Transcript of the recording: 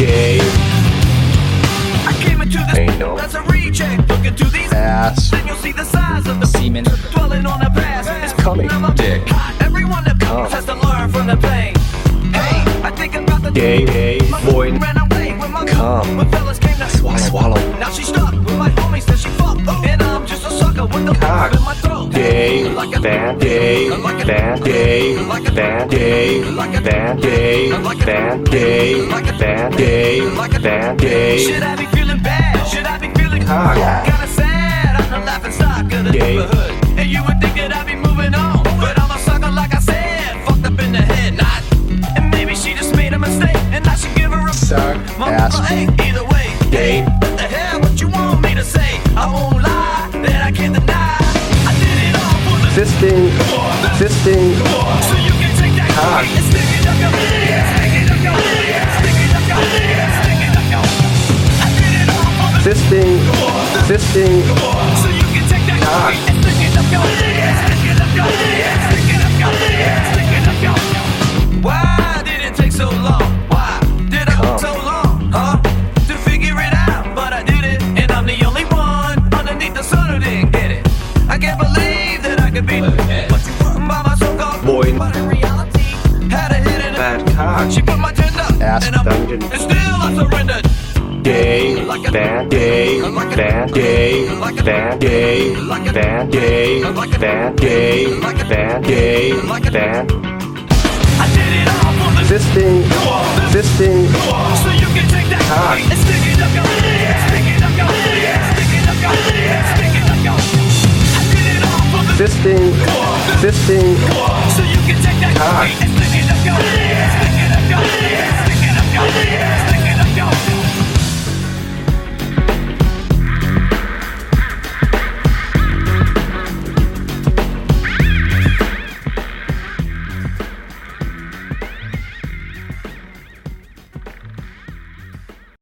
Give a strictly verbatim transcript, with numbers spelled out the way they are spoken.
gay. I came into this Ain't no as a reject. Look into these ass. then you'll see the size of the Semen dwelling on the past. It's coming, dick. Everyone that Come. has to learn from the pain. Hey, I think about the Gay, gay, boy. ran away with my Come. when fellas came to Swallow, swallow. Now she stuck with my homies that she fucked. And I'm just a sucker with the Cock. in my throat. Gay, band gay, band gay, band gay, band gay, band gay, band gay, band gay. Should I be feeling bad? Should I be feeling Cock. kinda sad? I'm the laughing stock of the Gay. neighborhood. And you would think that I'd be moving on, but I'm a sucker like I said, fucked up in the head. Not, and maybe she just made a mistake, and I should give her a Suck my ass. hey, either way. Gay. What the hell? What you want me to say? I won't lie, that I can't deny. I did it all for the Fisting, fisting, so you can take that Cock. and stick it up your stick it up your stick it up your stick it up your I did it all for the fisting, fisting, so you can take that Cock. and stick it up your stick it up your stick it up your stick it up your why did it take so long? Why did I Come. take so long? Huh? To figure it out, but I did it, and I'm the only one underneath the sun who didn't get it. I can't believe that I could be what you want by my so-called Boy. but in reality, had a hit in it. bad cock. She put my tender, Ass and I'm dungeon. and still I surrendered. Gay, band gay, band gay, band gay, band gay, band gay, band gay, band. I did it all for the Fisting, fisting, so you can take that Cock. and stick it up your stick it up your stick it up your stick it up your I did it all for the fisting, fisting, so you can take that Cock. and stick it up your stick it up your stick it up your stick